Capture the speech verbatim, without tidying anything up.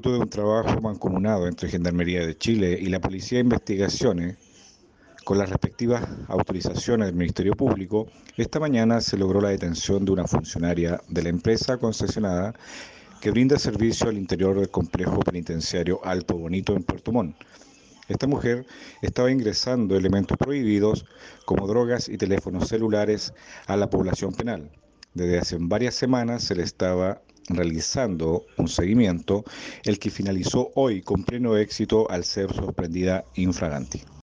Fruto de un trabajo mancomunado entre Gendarmería de Chile y la Policía de Investigaciones, con las respectivas autorizaciones del Ministerio Público, esta mañana se logró la detención de una funcionaria de la empresa concesionada que brinda servicio al interior del complejo penitenciario Alto Bonito en Puerto Montt. Esta mujer estaba ingresando elementos prohibidos como drogas y teléfonos celulares a la población penal. Desde hace varias semanas se le estaba realizando un seguimiento, el que finalizó hoy con pleno éxito al ser sorprendida infraganti.